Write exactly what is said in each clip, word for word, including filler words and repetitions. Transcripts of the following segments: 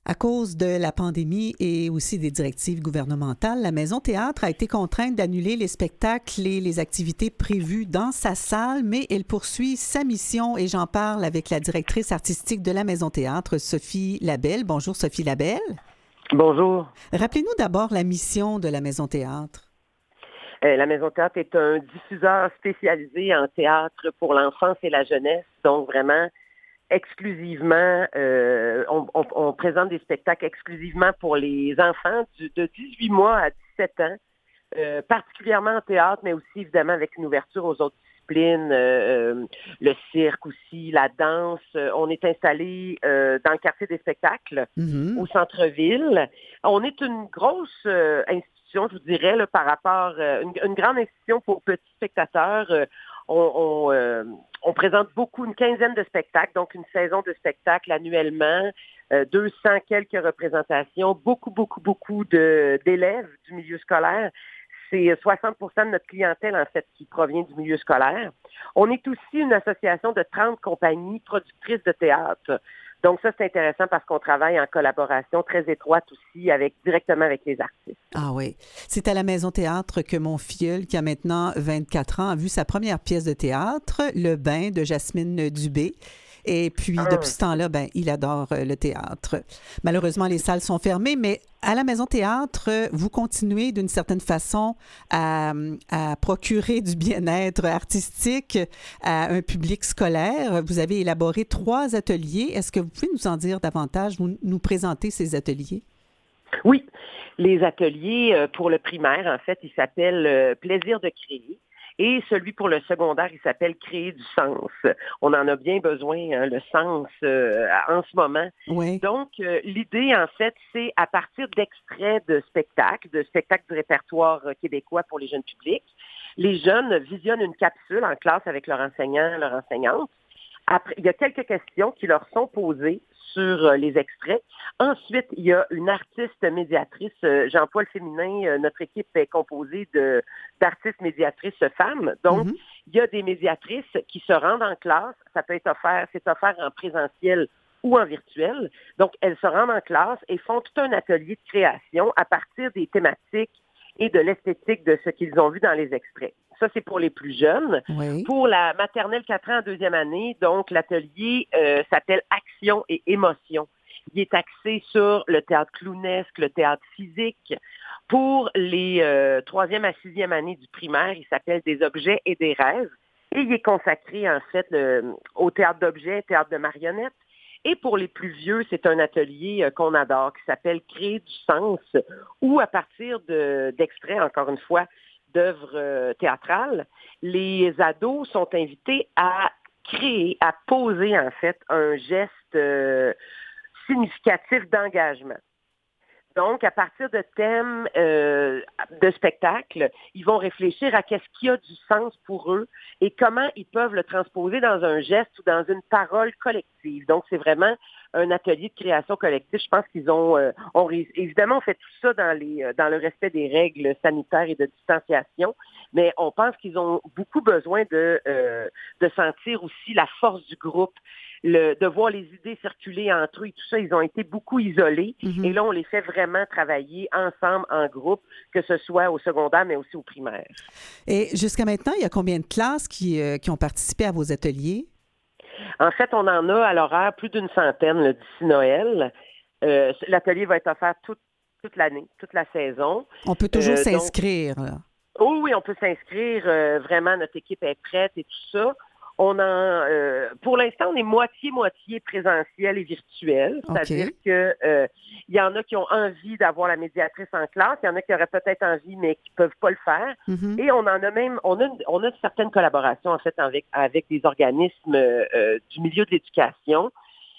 À cause de la pandémie et aussi des directives gouvernementales, la Maison Théâtre a été contrainte d'annuler les spectacles et les activités prévues dans sa salle, mais elle poursuit sa mission et j'en parle avec la directrice artistique de la Maison Théâtre, Sophie Labelle. Bonjour Sophie Labelle. Bonjour. Rappelez-nous d'abord la mission de la Maison Théâtre. Euh, la Maison Théâtre est un diffuseur spécialisé en théâtre pour l'enfance et la jeunesse, donc vraiment exclusivement, euh, on, on, on présente des spectacles exclusivement pour les enfants du, de dix-huit mois à dix-sept ans, euh, particulièrement en théâtre, mais aussi évidemment avec une ouverture aux autres disciplines, euh, le cirque aussi, la danse. On est installé euh, dans le quartier des spectacles, mm-hmm. au centre-ville. On est une grosse euh, institution, je vous dirais, là, par rapport, euh, une, une grande institution pour petits spectateurs. Euh, On, on, euh, on présente beaucoup, une quinzaine de spectacles, donc une saison de spectacles annuellement, euh, deux cents quelques représentations, beaucoup, beaucoup, beaucoup de, d'élèves du milieu scolaire. C'est soixante pour cent de notre clientèle, en fait, qui provient du milieu scolaire. On est aussi une association de trente compagnies productrices de théâtre. Donc ça, c'est intéressant parce qu'on travaille en collaboration très étroite aussi avec directement avec les artistes. Ah oui. C'est à la Maison Théâtre que mon filleul, qui a maintenant vingt-quatre ans, a vu sa première pièce de théâtre, Le Bain de Jasmine Dubé. Et puis, ah. depuis ce temps-là, ben, il adore le théâtre. Malheureusement, les salles sont fermées, mais à la Maison Théâtre, vous continuez d'une certaine façon à, à procurer du bien-être artistique à un public scolaire. Vous avez élaboré trois ateliers. Est-ce que vous pouvez nous en dire davantage, vous nous présenter ces ateliers? Oui, les ateliers pour le primaire, en fait, ils s'appellent « Plaisir de créer ». Et celui pour le secondaire, il s'appelle « Créer du sens ». On en a bien besoin, hein, le sens, euh, en ce moment. Oui. Donc, euh, l'idée, en fait, c'est à partir d'extraits de spectacles, de spectacles du répertoire québécois pour les jeunes publics. Les jeunes visionnent une capsule en classe avec leur enseignant, leur enseignante. Après, il y a quelques questions qui leur sont posées sur les extraits. Ensuite, il y a une artiste médiatrice, j'emploie le féminin, notre équipe est composée de, d'artistes médiatrices femmes. Donc, mm-hmm. il y a des médiatrices qui se rendent en classe. Ça peut être offert, c'est offert en présentiel ou en virtuel. Donc, elles se rendent en classe et font tout un atelier de création à partir des thématiques et de l'esthétique de ce qu'ils ont vu dans les extraits. Ça, c'est pour les plus jeunes. Oui. Pour la maternelle quatre ans en deuxième année, donc, l'atelier euh, s'appelle « Action et émotion ». Il est axé sur le théâtre clownesque, le théâtre physique. Pour les euh, troisième à sixième année du primaire, il s'appelle « Des objets et des rêves ». Et il est consacré, en fait, le, au théâtre d'objets, théâtre de marionnettes. Et pour les plus vieux, c'est un atelier euh, qu'on adore qui s'appelle « Créer du sens » où, à partir de, d'extraits, encore une fois, d'œuvres euh, théâtrales, les ados sont invités à créer, à poser, en fait, un geste euh, significatif d'engagement. Donc, à partir de thèmes euh, de spectacle, ils vont réfléchir à qu'est-ce qui a du sens pour eux et comment ils peuvent le transposer dans un geste ou dans une parole collective. Donc, c'est vraiment un atelier de création collective. Je pense qu'ils ont, euh, ont évidemment, on fait tout ça dans les, dans le respect des règles sanitaires et de distanciation, mais on pense qu'ils ont beaucoup besoin de, euh, de sentir aussi la force du groupe. Le, de voir les idées circuler entre eux et tout ça, ils ont été beaucoup isolés. Mm-hmm. Et là, on les fait vraiment travailler ensemble, en groupe, que ce soit au secondaire, mais aussi au primaire. Et jusqu'à maintenant, il y a combien de classes qui, euh, qui ont participé à vos ateliers? En fait, on en a à l'horaire plus d'une centaine là, d'ici Noël. Euh, l'atelier va être offert toute, toute l'année, toute la saison. On peut toujours euh, s'inscrire, donc, là. Oh oui, on peut s'inscrire. Euh, vraiment, notre équipe est prête et tout ça. On en, euh, pour l'instant, on est moitié-moitié présentiel et virtuel. C'est-à-dire okay. que euh, il y en a qui ont envie d'avoir la médiatrice en classe, il y en a qui auraient peut-être envie, mais qui peuvent pas le faire. Mm-hmm. Et on en a même, on a, on a certaines collaborations, en fait, avec, avec des organismes euh, du milieu de l'éducation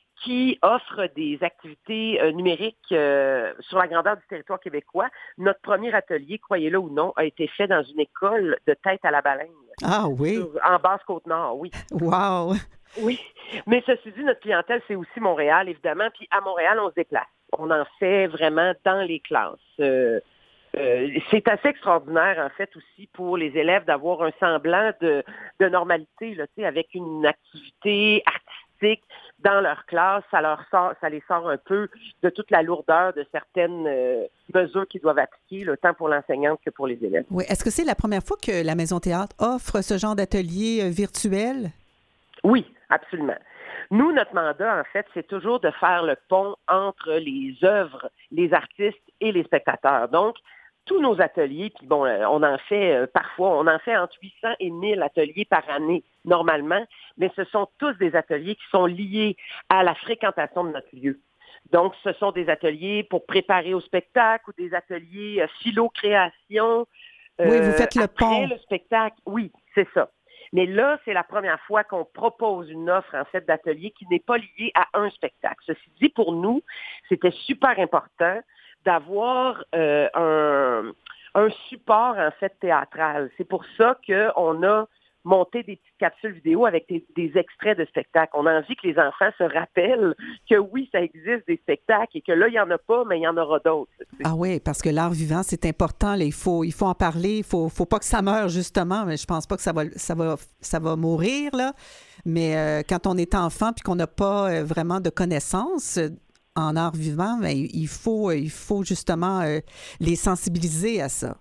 qui offrent des activités euh, numériques euh, sur la grandeur du territoire québécois. Notre premier atelier, croyez-le ou non, a été fait dans une école de Tête à la Baleine. Ah oui? Sur, en Basse-Côte-Nord, oui. Wow! Oui, mais ceci dit, notre clientèle, c'est aussi Montréal, évidemment. Puis à Montréal, on se déplace. On en fait vraiment dans les classes. Euh, euh, c'est assez extraordinaire, en fait, aussi pour les élèves d'avoir un semblant de, de normalité, là, tu sais, avec une activité artistique, dans leur classe, ça leur sort, ça les sort un peu de toute la lourdeur de certaines euh, mesures qu'ils doivent appliquer, là, tant pour l'enseignante que pour les élèves. Oui. Est-ce que c'est la première fois que la Maison Théâtre offre ce genre d'atelier euh, virtuel? Oui, absolument. Nous, notre mandat, en fait, c'est toujours de faire le pont entre les œuvres, les artistes et les spectateurs. Donc, tous nos ateliers, puis bon, on en fait euh, parfois, on en fait entre huit cents et mille ateliers par année, normalement, mais ce sont tous des ateliers qui sont liés à la fréquentation de notre lieu. Donc, ce sont des ateliers pour préparer au spectacle ou des ateliers euh, philo-création. Euh, oui, vous faites le après pont. le spectacle, oui, c'est ça. Mais là, c'est la première fois qu'on propose une offre, en fait, d'atelier qui n'est pas liée à un spectacle. Ceci dit, pour nous, c'était super important d'avoir euh, un, un support, en fait, théâtral. C'est pour ça qu'on a monté des petites capsules vidéo avec des, des extraits de spectacles. On a envie que les enfants se rappellent que oui, ça existe des spectacles et que là, il n'y en a pas, mais il y en aura d'autres. Ah oui, parce que l'art vivant, c'est important. Là, il faut, il faut en parler. Il faut, faut pas que ça meure, justement. Mais je pense pas que ça va, ça va, ça va mourir, là. Mais euh, quand on est enfant puis qu'on n'a pas euh, vraiment de connaissances en art vivant, bien, il faut, il faut justement euh, les sensibiliser à ça.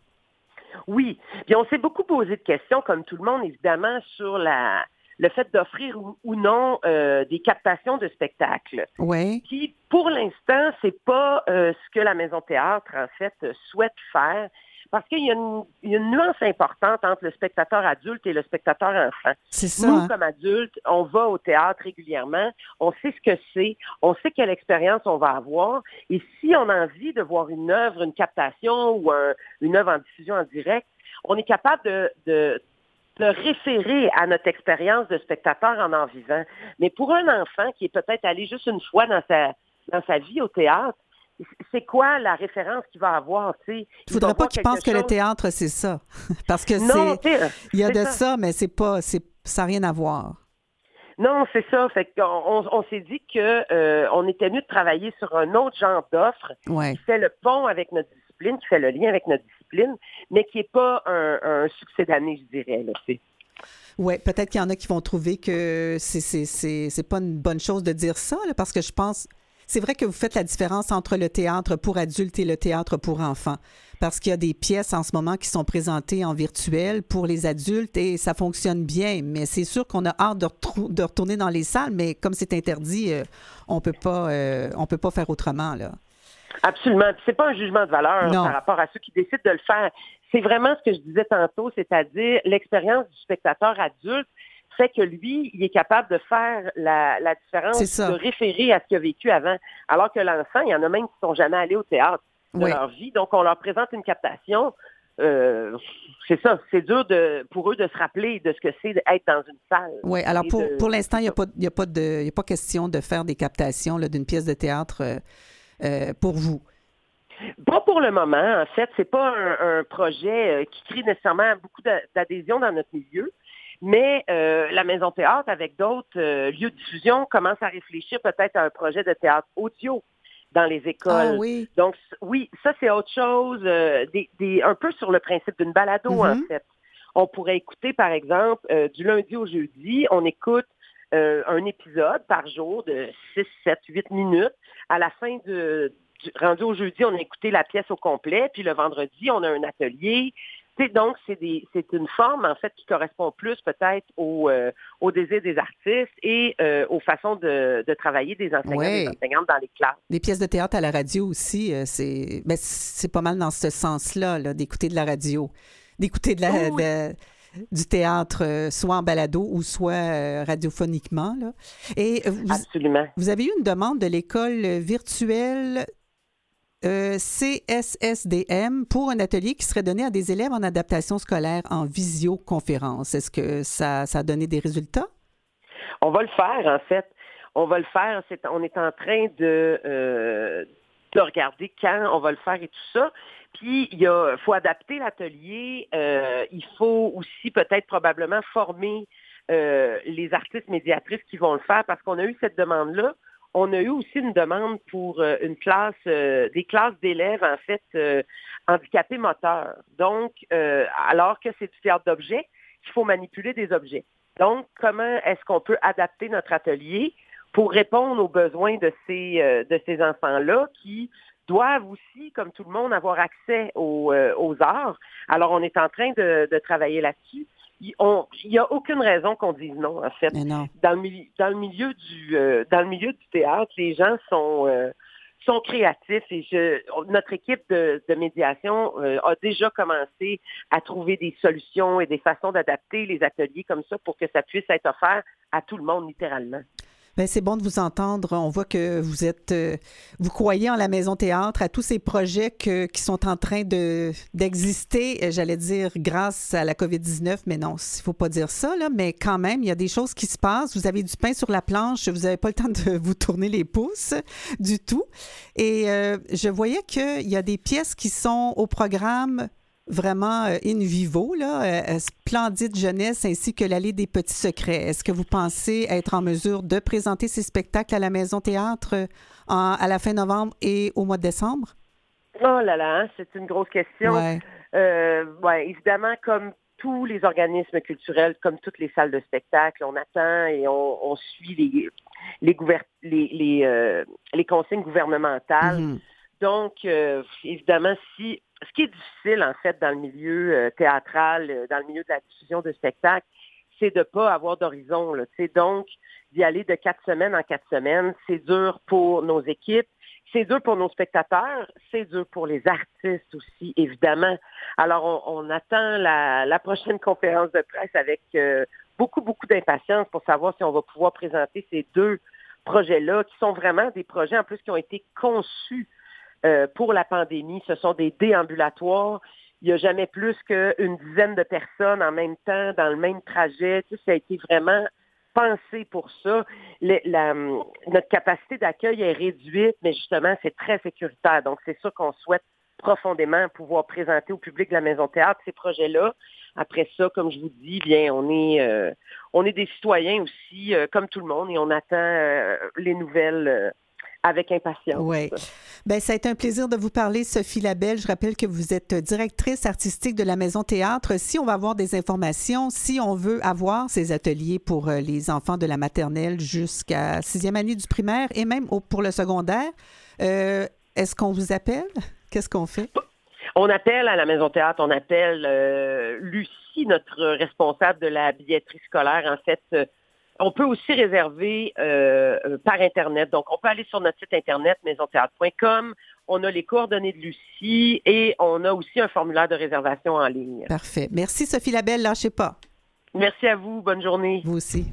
Oui. Puis on s'est beaucoup posé de questions, comme tout le monde, évidemment, sur la le fait d'offrir ou, ou non euh, des captations de spectacles. Oui. Puis, pour l'instant, c'est pas euh, ce que la Maison Théâtre, en fait, souhaite faire. Parce qu'il y a, une, il y a une nuance importante entre le spectateur adulte et le spectateur enfant. C'est ça. Nous, hein? comme adultes, on va au théâtre régulièrement, on sait ce que c'est, on sait quelle expérience on va avoir. Et si on a envie de voir une œuvre, une captation ou un, une œuvre en diffusion en direct, on est capable de, de, de référer à notre expérience de spectateur en art vivant. Mais pour un enfant qui est peut-être allé juste une fois dans sa, dans sa vie au théâtre, c'est quoi la référence qu'il va avoir, tu sais? Il ne faudrait pas qu'il pense chose... que le théâtre, c'est ça. Parce que non, c'est... Il y a de ça. ça, mais c'est pas... C'est, ça n'a rien à voir. Non, c'est ça. Fait qu'on on, on s'est dit qu'on euh, était mieux de travailler sur un autre genre d'offre ouais. qui fait le pont avec notre discipline, qui fait le lien avec notre discipline, mais qui n'est pas un, un succès d'année, je dirais, là, tu sais. Oui, peut-être qu'il y en a qui vont trouver que c'est, c'est, c'est, c'est pas une bonne chose de dire ça, là, parce que je pense... C'est vrai que vous faites la différence entre le théâtre pour adultes et le théâtre pour enfants, parce qu'il y a des pièces en ce moment qui sont présentées en virtuel pour les adultes et ça fonctionne bien, mais c'est sûr qu'on a hâte de, retrou- de retourner dans les salles, mais comme c'est interdit, euh, on peut pas, euh, on peut pas faire autrement, là. Absolument. C'est pas un jugement de valeur non. par rapport à ceux qui décident de le faire. C'est vraiment ce que je disais tantôt, c'est-à-dire l'expérience du spectateur adulte fait que lui, il est capable de faire la, la différence, de référer à ce qu'il a vécu avant. Alors que l'enfant, il y en a même qui ne sont jamais allés au théâtre de oui. leur vie. Donc, on leur présente une captation. Euh, c'est ça, c'est dur de, pour eux de se rappeler de ce que c'est d'être dans une salle. Oui, alors pour, de, pour l'instant, il n'y a, a, a pas question de faire des captations là, d'une pièce de théâtre euh, euh, pour vous. Pas pour le moment. En fait, c'est pas un, un projet qui crée nécessairement beaucoup d'adhésion dans notre milieu. Mais euh, la Maison Théâtre, avec d'autres euh, lieux de diffusion, commence à réfléchir peut-être à un projet de théâtre audio dans les écoles. Ah oui. Donc, oui, ça, c'est autre chose, euh, des, des, un peu sur le principe d'une balado, mm-hmm. en fait. On pourrait écouter, par exemple, euh, du lundi au jeudi, on écoute euh, un épisode par jour de six, sept, huit minutes. À la fin de, du rendu au jeudi, on a écouté la pièce au complet, puis le vendredi, on a un atelier. T'sais, donc, c'est, des, c'est une forme, en fait, qui correspond plus peut-être au, euh, au désir des artistes et euh, aux façons de, de travailler des enseignants et des enseignantes dans les classes. Des pièces de théâtre à la radio aussi, euh, c'est, ben, c'est pas mal dans ce sens-là, là, d'écouter de la radio, d'écouter de la, oh, oui. de, du théâtre, euh, soit en balado ou soit euh, radiophoniquement. Là. Et vous, Absolument. Vous avez eu une demande de l'école virtuelle Euh, C S S D M pour un atelier qui serait donné à des élèves en adaptation scolaire en visioconférence. Est-ce que ça, ça a donné des résultats? On va le faire, en fait. On va le faire. C'est, on est en train de, euh, de regarder quand on va le faire et tout ça. Puis, il y a, faut adapter l'atelier. Euh, il faut aussi peut-être probablement former euh, les artistes médiatrices qui vont le faire parce qu'on a eu cette demande-là. On a eu aussi une demande pour euh, une classe, euh, des classes d'élèves, en fait, euh, handicapés moteurs. Donc, euh, alors que c'est du théâtre d'objets, il faut manipuler des objets. Donc, comment est-ce qu'on peut adapter notre atelier pour répondre aux besoins de ces, euh, de ces enfants-là qui doivent aussi, comme tout le monde, avoir accès aux, euh, aux arts. Alors, on est en train de, de travailler là-dessus. Il n'y a aucune raison qu'on dise non, en fait. Mais non. Dans le, milieu, dans le milieu du euh, dans le milieu du théâtre, les gens sont euh, sont créatifs et je, notre équipe de, de médiation euh, a déjà commencé à trouver des solutions et des façons d'adapter les ateliers comme ça pour que ça puisse être offert à tout le monde, littéralement. Bien, c'est bon de vous entendre. On voit que vous êtes, euh, vous croyez en la Maison Théâtre, à tous ces projets que, qui sont en train de, d'exister, euh, j'allais dire, grâce à la covid dix-neuf, mais non, il ne faut pas dire ça, là, mais quand même, il y a des choses qui se passent. Vous avez du pain sur la planche, vous n'avez pas le temps de vous tourner les pouces du tout. Et euh, je voyais qu'il y a des pièces qui sont au programme vraiment euh, in vivo, là, euh, Splendide Jeunesse ainsi que l'Allée des Petits Secrets. Est-ce que vous pensez être en mesure de présenter ces spectacles à la Maison Théâtre euh, en, à la fin novembre et au mois de décembre? Oh là là, hein, c'est une grosse question. Ouais. Euh, ouais, évidemment, comme tous les organismes culturels, comme toutes les salles de spectacle, on attend et on, on suit les, les, gouver- les, les, euh, les consignes gouvernementales. Mm-hmm. Donc, euh, évidemment, si ce qui est difficile, en fait, dans le milieu euh, théâtral, euh, dans le milieu de la diffusion de spectacles, c'est de ne pas avoir d'horizon. Là, donc, d'y aller de quatre semaines en quatre semaines, c'est dur pour nos équipes, c'est dur pour nos spectateurs, c'est dur pour les artistes aussi, évidemment. Alors, on, on attend la, la prochaine conférence de presse avec euh, beaucoup, beaucoup d'impatience pour savoir si on va pouvoir présenter ces deux projets-là, qui sont vraiment des projets, en plus, qui ont été conçus Euh, pour la pandémie. Ce sont des déambulatoires. Il n'y a jamais plus qu'une dizaine de personnes en même temps dans le même trajet. Tu sais, ça a été vraiment pensé pour ça. Le, la, notre capacité d'accueil est réduite, mais justement, c'est très sécuritaire. Donc, c'est ça qu'on souhaite profondément pouvoir présenter au public de la Maison Théâtre, ces projets-là. Après ça, comme je vous dis, bien, on est, euh, on est des citoyens aussi, euh, comme tout le monde, et on attend euh, les nouvelles euh, avec impatience. Oui. Bien, ça a été un plaisir de vous parler, Sophie Labelle. Je rappelle que vous êtes directrice artistique de la Maison Théâtre. Si on va avoir des informations, si on veut avoir ces ateliers pour les enfants de la maternelle jusqu'à sixième année du primaire et même au, pour le secondaire, euh, est-ce qu'on vous appelle? Qu'est-ce qu'on fait? On appelle à la Maison Théâtre, on appelle euh, Lucie, notre responsable de la billetterie scolaire, en fait. Euh, On peut aussi réserver euh, par Internet. Donc, on peut aller sur notre site Internet, maison théâtre point com. On a les coordonnées de Lucie et on a aussi un formulaire de réservation en ligne. Parfait. Merci, Sophie Labelle. Lâchez pas. Merci à vous. Bonne journée. Vous aussi.